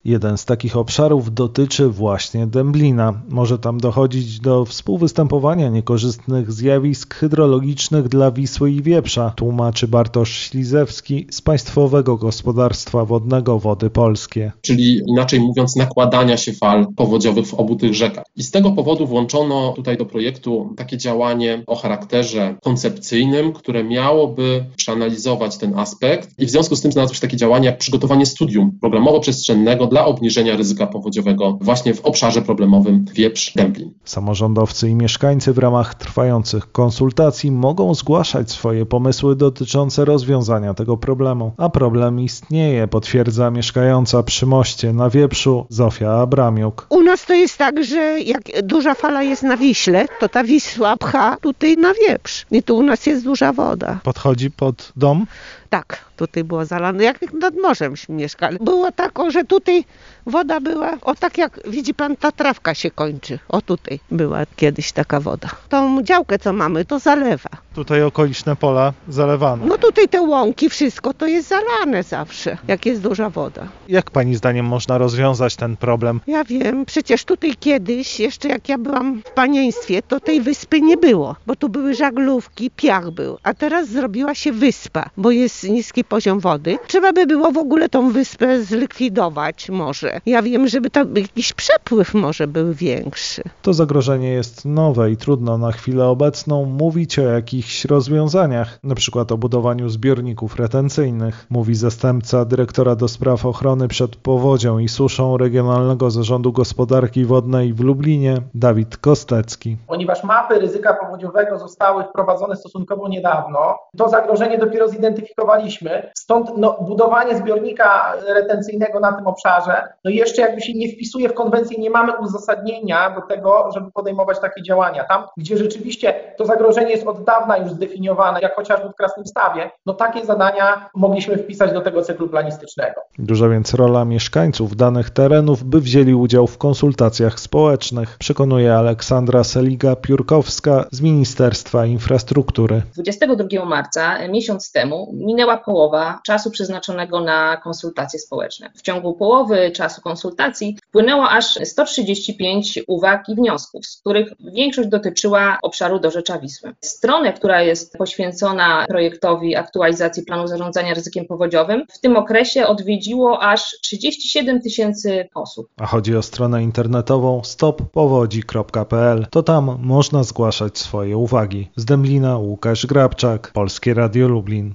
Jeden z takich obszarów dotyczy właśnie Dęblina. Może tam dochodzić do współwystępowania niekorzystnych zjawisk hydrologicznych dla Wisły i Wieprza, tłumaczy Bartosz Ślizewski z Państwowego Gospodarstwa Wodnego Wody Polskie. Czyli inaczej mówiąc nakładania się fal powodziowych w obu tych rzekach. I z tego powodu włączono tutaj do projektu takie działanie o charakterze koncepcyjnym, które miałoby przeanalizować ten aspekt i w związku z tym znalazło się takie działanie jak przygotowanie studium programowo-przestrzennego dla obniżenia ryzyka powodziowego właśnie w obszarze problemowym Wieprz-Dęblin. Samorządowcy i mieszkańcy w ramach trwających konsultacji mogą zgłaszać swoje pomysły dotyczące rozwiązania tego problemu. A problem istnieje, potwierdza mieszkająca przy moście na Wieprzu Zofia Abramiuk. U nas to jest tak, że jak duża fala jest na Wiśle, to ta Wisła pcha tutaj na Wieprz. I tu u nas jest duża woda. Podchodzi pod dom? Tak, tutaj było zalane, jak nad morzem mieszkali. Było tak, że tutaj woda była, tak jak widzi pan, ta trawka się kończy. Tutaj była kiedyś taka woda. Tą działkę, co mamy, to zalewa. Tutaj okoliczne pola zalewane. No tutaj te łąki, wszystko to jest zalane zawsze, jak jest duża woda. Jak pani zdaniem można rozwiązać ten problem? Ja wiem, przecież tutaj kiedyś, jeszcze jak ja byłam w panieństwie, to tej wyspy nie było, bo tu były żaglówki, piach był, a teraz zrobiła się wyspa, bo jest niski poziom wody. Trzeba by było w ogóle tą wyspę zlikwidować może. Ja wiem, żeby tam jakiś przepływ może był większy. To zagrożenie jest nowe i trudno na chwilę obecną mówić o jakichś rozwiązaniach, na przykład o budowaniu zbiorników retencyjnych, mówi zastępca dyrektora do spraw ochrony przed powodzią i suszą Regionalnego Zarządu Gospodarki Wodnej w Lublinie, Dawid Kostecki. Ponieważ mapy ryzyka powodziowego zostały wprowadzone stosunkowo niedawno, to zagrożenie dopiero zidentyfikowaliśmy, stąd budowanie zbiornika retencyjnego na tym obszarze, jeszcze jakby się nie wpisuje w konwencję, nie mamy uzasadnienia do tego, żeby podejmować takie działania. Tam, gdzie rzeczywiście to zagrożenie jest od dawna już zdefiniowane, jak chociażby w Krasnymstawie, takie zadania mogliśmy wpisać do tego cyklu planistycznego. Duża więc rola mieszkańców danych terenów, by wzięli udział w konsultacjach społecznych, przekonuje Aleksandra Seliga-Piórkowska z Ministerstwa Infrastruktury. 22 marca, miesiąc temu, minęła połowa czasu przeznaczonego na konsultacje społeczne. W ciągu połowy czasu konsultacji wpłynęło aż 135 uwag i wniosków, z których większość dotyczyła obszaru dorzecza Wisły. Stronę, która jest poświęcona projektowi aktualizacji planu zarządzania ryzykiem powodziowym, w tym okresie odwiedziło aż 37 000 osób. A chodzi o stronę internetową stoppowodzi.pl. To tam można zgłaszać swoje uwagi. Z Dęblina Łukasz Grabczak, Polskie Radio Lublin.